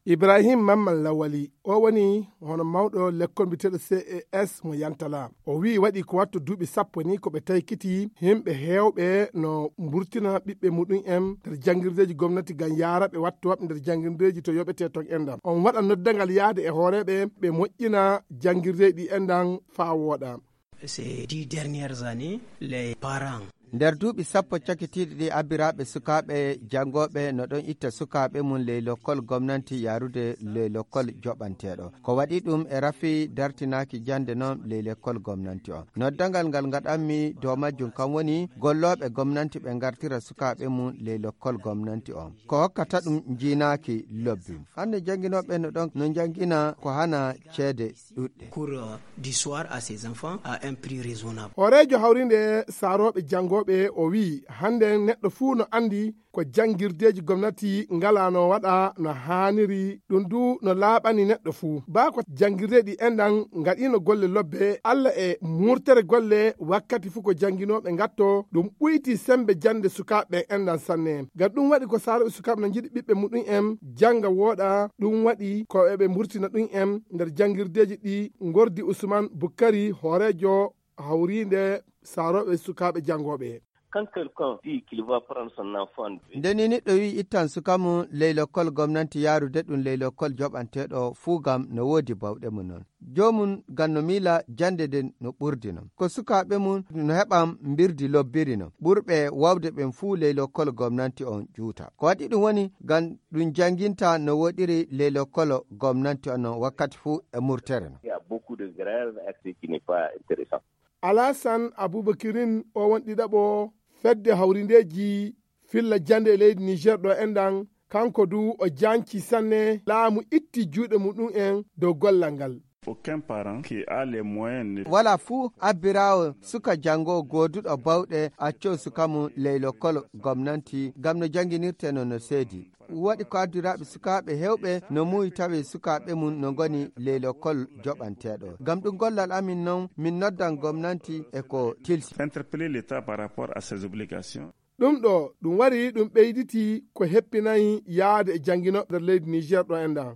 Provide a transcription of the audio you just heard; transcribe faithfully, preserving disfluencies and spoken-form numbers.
Ibrahim Mamman Lawali o woni hono mawɗo lekkol biteɗo C A S mo Yantala o wi waɗi ko watto duuɓi sappo ni ko ɓe taykiti himɓe heewɓe no mburtina ɓiɓɓe muɗum en nder janngirdeji gomnati gam yaara ɓe wattu waɓe nder janngirdeji to yoɓete ton endam on waɗa noddangal yaade e hooreɓe ɓe moƴƴina janngirdeji ɗi endan faa wooɗa. Ces dix dernières années les parents nder duuɓi sappo cakitiɗi ɗi abiraɓe sukaɓe jangoɓe no ɗon itta sukaɓe mum ley lokkol gomnati yarude ley lokkol joɓanteɗo ko waɗi ɗum e rafi dartinaki jande noon ley lekkol gomnati o noddangal ngal gaɗanmi dow majjum kam woni golloɓe gomnati ɓe gartira sukaɓe mum ley lokkol gomnati o ko hokkata ɗum jinaki lobbi hande janguinoɓe no ɗon no jangguina ko hana ceede ɗuɗɗe cours du soir à ces enfants à un prix raisonnable. horejo hawrinde saroɓe jangoɓe o wi hande neɗɗo fuu no andi ko janngirdeji gomnati ngalano waɗa no haniri ɗum du no laaɓani neɗɗo fuu ba ko janngirdeɗi endan gaɗino golle lobbe Allah e murtere golle wakkati fuu ko jannginoɓe gatto ɗum ɓuyti sembe jande sukaɓe endan sanne gam ɗum waɗi ko saroɓe sukaɓe no jiɗi ɓiɓɓe muɗum en janga wooɗa ɗum waɗi ko eɓe murtina ɗum en nder janngirdeji ɗi gordi Ousmane Boukari horejo hawrinde saroɓe sukaɓe jangoɓe. Quand quelqu'un dit qu'il va prendre son enfant ndeni neɗɗo wi ittan suka mum ley lokkol gomnati yarude ɗum ley lokkol joɓanteɗo fuu gam no woodi bawɗe mum noon jomum gam no miila jande nden no ɓurdi non ko sukaɓe mum no heɓam mbirdi lobbiri non ɓurɓe wawde ɓen fuu ley lokkol gomnati on juuta ko waɗi ɗum woni gam ɗum janginta no woɗiri ley lokkol gomnati on non wakkati fuu e murtere non. Il y a beaucoup de grèves qui n'est pas intéressant. Alassane Aboubakirin o won ɗiɗaɓo fedde hawrindeji filla jande e leydi Niger ɗo endan kanko du o janci sanne laamu itti juuɗe muɗum en dow gollal ngal. Aucun parent qui a les moyens wala fuu abbirawo suka jango goduɗo bawɗe acco suka mum ley lokkol gomnati gam no janginirte no no seedi waɗi ko addiraɓe sukaɓe hewɓe no muuyi tawi sukaɓe mum no goni ley lokkol joɓanteɗo gam ɗum gollal amin noon min noddan gomnati e ko tilsi interpeller l'état par rapport à ses obligations. ɗum ɗo ɗum wari ɗum ɓeyditi ko heppinayi yaade e jannginoɓe nder leydi Niger ɗo endan